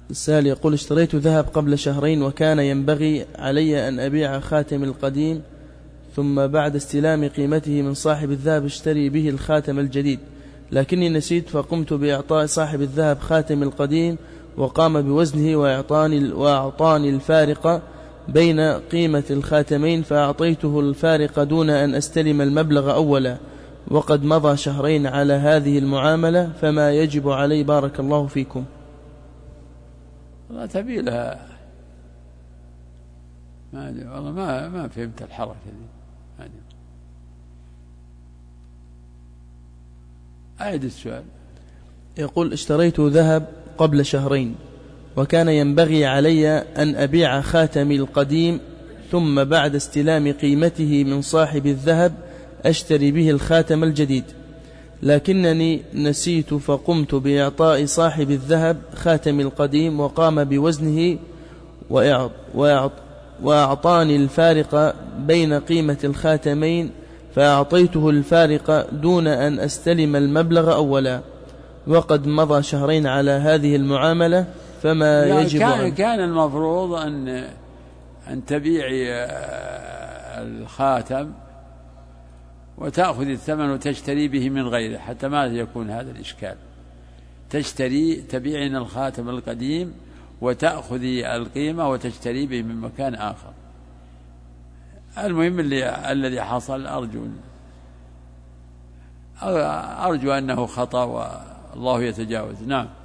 السائل يقول: اشتريت ذهب قبل شهرين وكان ينبغي علي أن أبيع خاتم القديم، ثم بعد استلام قيمته من صاحب الذهب اشتري به الخاتم الجديد، لكني نسيت فقمت بإعطاء صاحب الذهب خاتم القديم وقام بوزنه وأعطاني الفارق بين قيمة الخاتمين، فأعطيته الفارق دون أن أستلم المبلغ أولا، وقد مضى شهرين على هذه المعاملة، فما يجب علي بارك الله فيكم؟ والله تبي لها والله ما فهمت الحركة دي. أعيد السؤال. يقول: اشتريت ذهب قبل شهرين وكان ينبغي علي أن أبيع خاتمي القديم، ثم بعد استلام قيمته من صاحب الذهب أشتري به الخاتم الجديد، لكنني نسيت فقمت بإعطاء صاحب الذهب خاتم القديم وقام بوزنه وأعطاني الفارق بين قيمة الخاتمين، فأعطيته الفارق دون أن أستلم المبلغ أولا، وقد مضى شهرين على هذه المعاملة، فما يجب كان المفروض أن تبيعي الخاتم وتأخذ الثمن وتشتري به من غيره حتى ما يكون هذا الإشكال. تبيعين الخاتم القديم وتأخذي القيمة وتشتري به من مكان آخر. المهم الذي حصل أرجو أنه خطأ والله يتجاوز. نعم.